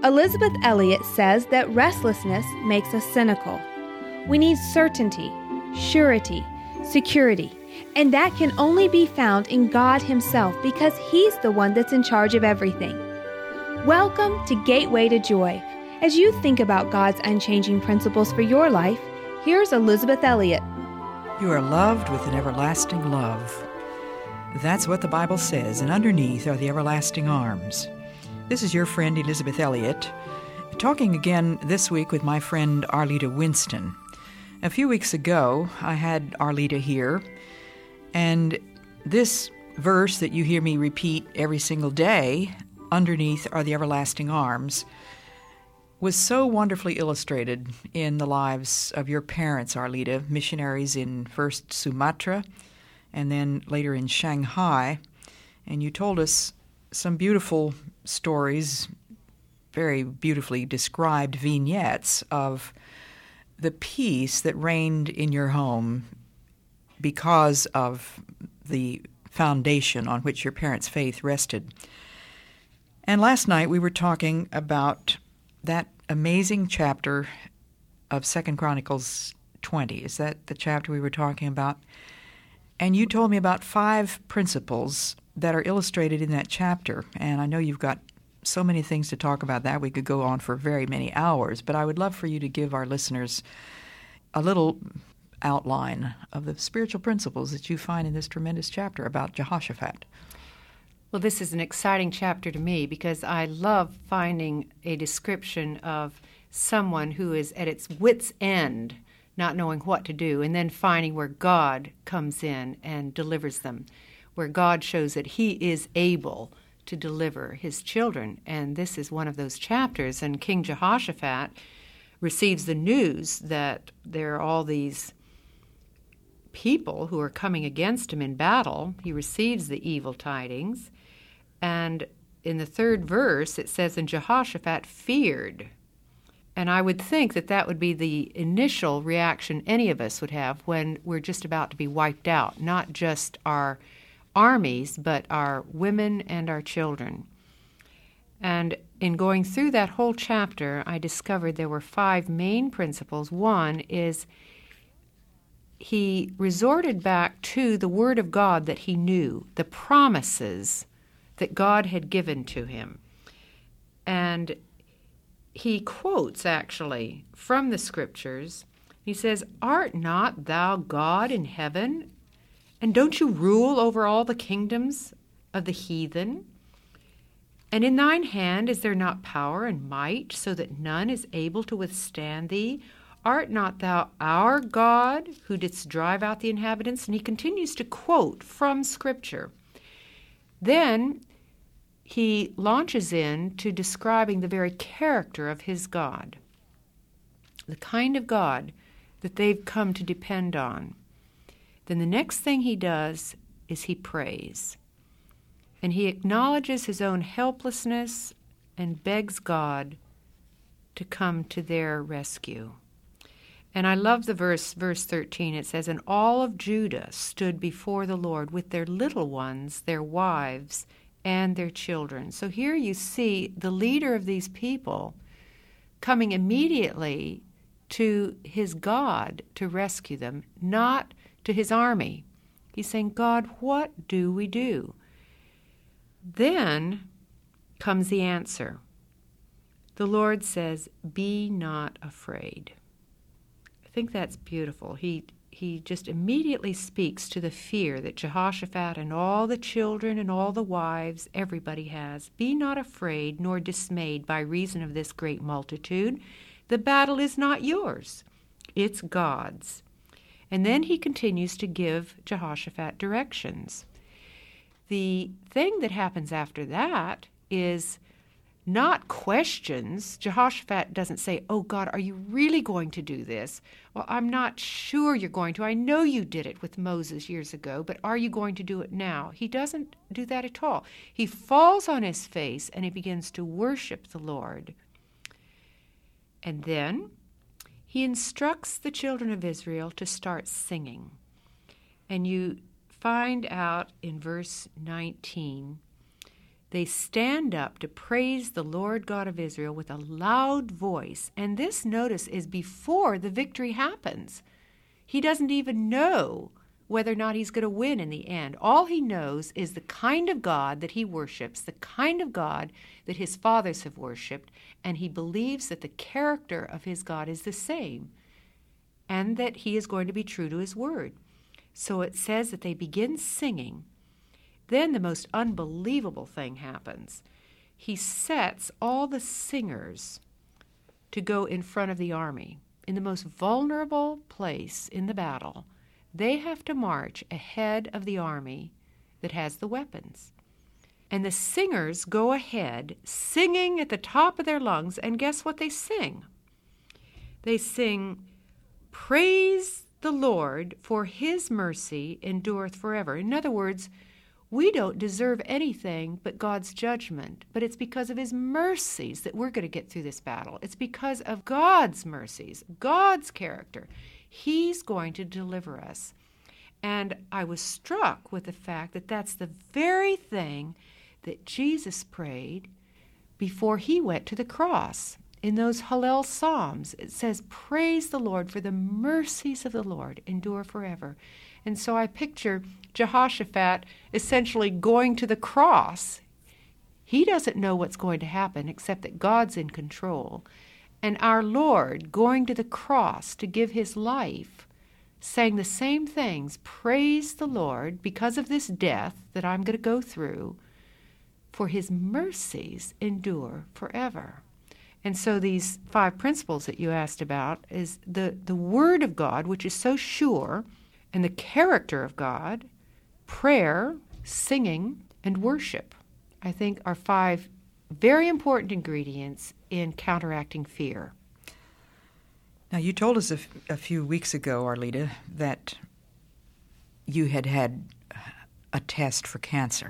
Elizabeth Elliot says that restlessness makes us cynical. We need certainty, surety, security, and that can only be found in God Himself because He's the one that's in charge of everything. Welcome to Gateway to Joy. As you think about God's unchanging principles for your life, here's Elizabeth Elliot. You are loved with an everlasting love. That's what the Bible says, and underneath are the everlasting arms. This is your friend Elizabeth Elliot, talking again this week with my friend Arleta Winston. A few weeks ago, I had Arleta here, and this verse that you hear me repeat every single day, underneath are the everlasting arms, was so wonderfully illustrated in the lives of your parents, Arleta, missionaries in first Sumatra and then later in Shanghai. And you told us some beautiful stories, very beautifully described vignettes of the peace that reigned in your home because of the foundation on which your parents' faith rested. And last night we were talking about that amazing chapter of 2 Chronicles 20. Is that the chapter we were talking about? And you told me about 5 principles that are illustrated in that chapter. And I know you've got so many things to talk about that. We could go on for very many hours, but I would love for you to give our listeners a little outline of the spiritual principles that you find in this tremendous chapter about Jehoshaphat. Well, this is an exciting chapter to me because I love finding a description of someone who is at its wit's end, not knowing what to do, and then finding where God comes in and delivers them, where God shows that He is able to deliver His children. And this is one of those chapters. And King Jehoshaphat receives the news that there are all these people who are coming against him in battle. He receives the evil tidings. And in the 3rd verse, it says, and Jehoshaphat feared. And I would think that that would be the initial reaction any of us would have when we're just about to be wiped out, not just our armies, but our women and our children. And in going through that whole chapter, I discovered there were 5 main principles. One is he resorted back to the Word of God that he knew, the promises that God had given to him. And he quotes, actually, from the Scriptures. He says, art not thou God in heaven? And don't you rule over all the kingdoms of the heathen? And in thine hand is there not power and might, so that none is able to withstand thee? Art not thou our God, who didst drive out the inhabitants? And he continues to quote from Scripture. Then he launches into describing the very character of his God, the kind of God that they've come to depend on. Then the next thing he does is he prays. And he acknowledges his own helplessness and begs God to come to their rescue. And I love the verse 13. It says, and all of Judah stood before the Lord with their little ones, their wives, and their children. So here you see the leader of these people coming immediately to his God to rescue them, not to his army. He's saying, God, what do we do? Then comes the answer. The Lord says, be not afraid. I think that's beautiful. He just immediately speaks to the fear that Jehoshaphat and all the children and all the wives, everybody has. Be not afraid nor dismayed by reason of this great multitude. The battle is not yours. It's God's. And then he continues to give Jehoshaphat directions. The thing that happens after that is not questions. Jehoshaphat doesn't say, oh God, are you really going to do this? Well, I'm not sure you're going to. I know you did it with Moses years ago, but are you going to do it now? He doesn't do that at all. He falls on his face and he begins to worship the Lord. And then he instructs the children of Israel to start singing. And you find out in verse 19 They stand up to praise the Lord God of Israel with a loud voice. And this, notice, is before the victory happens. He doesn't even know whether or not he's going to win in the end. All he knows is the kind of God that he worships, the kind of God that his fathers have worshipped, and he believes that the character of his God is the same, and that he is going to be true to his word. So it says that they begin singing. Then the most unbelievable thing happens. He sets all the singers to go in front of the army. In the most vulnerable place in the battle, they have to march ahead of the army that has the weapons. And the singers go ahead, singing at the top of their lungs, and guess what they sing? They sing, "Praise the Lord, for his mercy endureth forever." In other words, we don't deserve anything but God's judgment, but it's because of his mercies that we're going to get through this battle. It's because of God's mercies, God's character. He's going to deliver us. And I was struck with the fact that that's the very thing that Jesus prayed before he went to the cross. In those Hallel Psalms, it says, "Praise the Lord, for the mercies of the Lord endure forever." And so I picture Jehoshaphat essentially going to the cross. He doesn't know what's going to happen except that God's in control. And our Lord going to the cross to give his life, saying the same things, "Praise the Lord because of this death that I'm going to go through, for his mercies endure forever." And so these 5 principles that you asked about is the Word of God, which is so sure, and the character of God, prayer, singing, and worship, I think are 5 very important ingredients in counteracting fear. Now, you told us a few weeks ago, Arleta, that you had a test for cancer.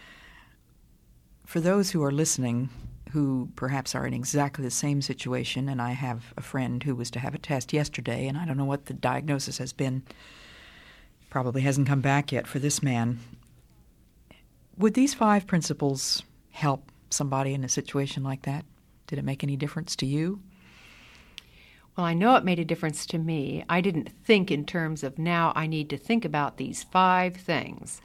For those who are listening who perhaps are in exactly the same situation, and I have a friend who was to have a test yesterday, and I don't know what the diagnosis has been, probably hasn't come back yet for this man. Would these 5 principles help somebody in a situation like that? Did it make any difference to you? Well, I know it made a difference to me. I didn't think in terms of now I need to think about these 5 things.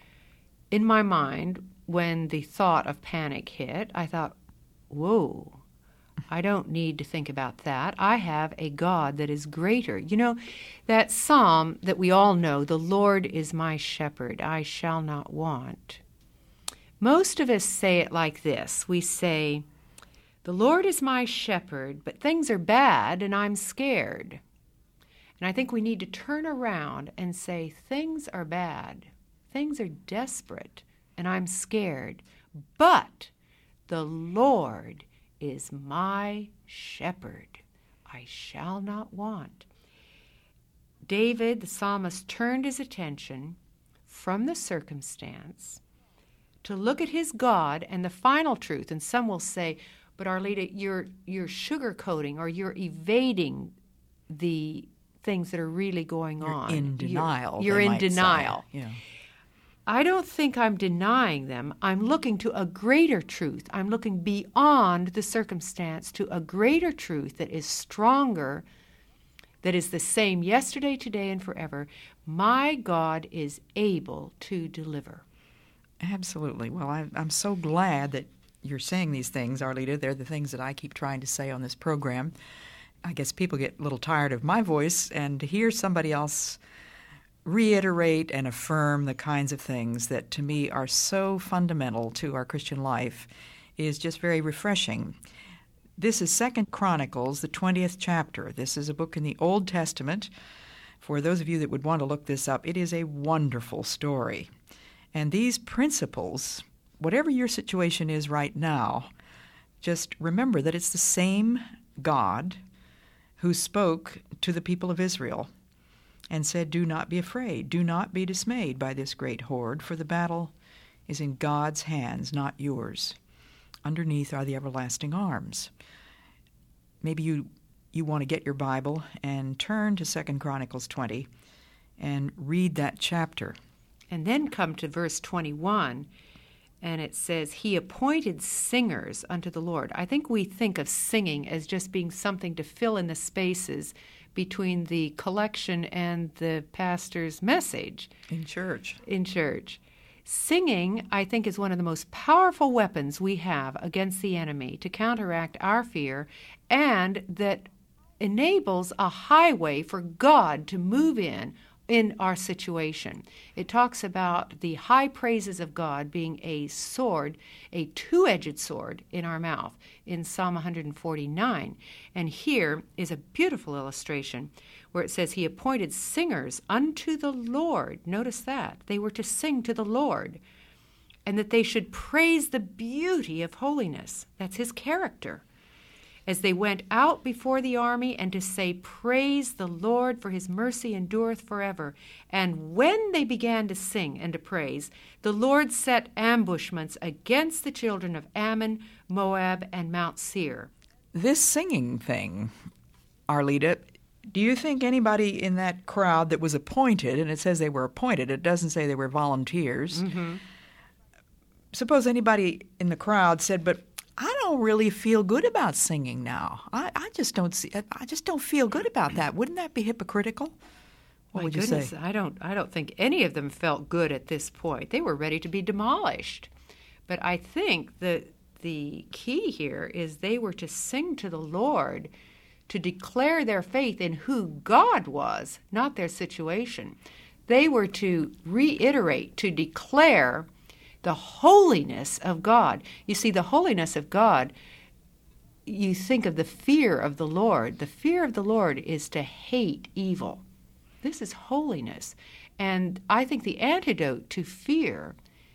In my mind, when the thought of panic hit, I thought, whoa, I don't need to think about that. I have a God that is greater. You know, that psalm that we all know, "The Lord is my shepherd, I shall not want." Most of us say it like this. We say, "The Lord is my shepherd, but things are bad and I'm scared." And I think we need to turn around and say, things are bad, things are desperate, and I'm scared, but the Lord is my shepherd. I shall not want. David, the psalmist, turned his attention from the circumstance to look at his God and the final truth. And some will say, but Arleta, you're sugarcoating or you're evading the things that are really going on. You're in denial. You're in denial. Yeah. I don't think I'm denying them. I'm looking to a greater truth. I'm looking beyond the circumstance to a greater truth that is stronger, that is the same yesterday, today, and forever. My God is able to deliver. Absolutely. Well, I'm so glad that you're saying these things, Arleta. They're the things that I keep trying to say on this program. I guess people get a little tired of my voice, and to hear somebody else reiterate and affirm the kinds of things that to me are so fundamental to our Christian life is just very refreshing. This is 2 Chronicles, the 20th chapter. This is a book in the Old Testament. For those of you that would want to look this up, it is a wonderful story. And these principles, whatever your situation is right now, just remember that it's the same God who spoke to the people of Israel and said, "Do not be afraid, do not be dismayed by this great horde, for the battle is in God's hands, not yours. Underneath are the everlasting arms." Maybe you want to get your Bible and turn to 2 Chronicles 20 and read that chapter. And then come to verse 21. and it says, He appointed singers unto the Lord. I think we think of singing as just being something to fill in the spaces between the collection and the pastor's message. In church. Singing, I think, is one of the most powerful weapons we have against the enemy to counteract our fear, and that enables a highway for God to move in our situation. It talks about the high praises of God being a sword, a two-edged sword in our mouth in Psalm 149. And here is a beautiful illustration where it says, He appointed singers unto the Lord. Notice that. They were to sing to the Lord, and that they should praise the beauty of holiness. That's His character. As they went out before the army, and to say, Praise the Lord, for His mercy endureth forever. And when they began to sing and to praise, the Lord set ambushments against the children of Ammon, Moab, and Mount Seir. This singing thing, Arleta, do you think anybody in that crowd that was appointed, and it says they were appointed, it doesn't say they were volunteers, suppose anybody in the crowd said, but I don't really feel good about singing now. I just don't feel good about that. Wouldn't that be hypocritical? What would you say? I don't think any of them felt good at this point. They were ready to be demolished. But I think the key here is they were to sing to the Lord, to declare their faith in who God was, not their situation. They were to reiterate, to declare the holiness of God. You see, the holiness of God, you think of the fear of the Lord. The fear of the Lord is to hate evil. This is holiness. And I think the antidote to fear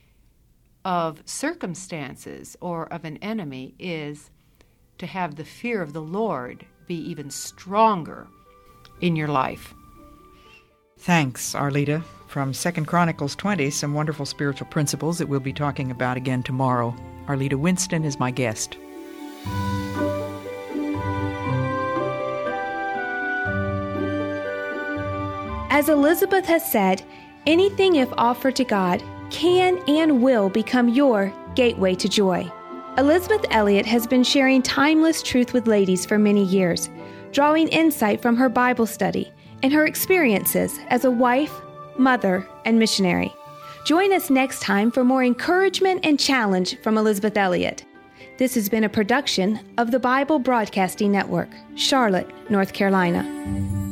of circumstances or of an enemy is to have the fear of the Lord be even stronger in your life. Thanks, Arleta. From 2 Chronicles 20, some wonderful spiritual principles that we'll be talking about again tomorrow. Arleta Winston is my guest. As Elizabeth has said, anything if offered to God can and will become your gateway to joy. Elizabeth Elliot has been sharing timeless truth with ladies for many years, drawing insight from her Bible study and her experiences as a wife, mother, and missionary. Join us next time for more encouragement and challenge from Elizabeth Elliot. This has been a production of the Bible Broadcasting Network, Charlotte, North Carolina.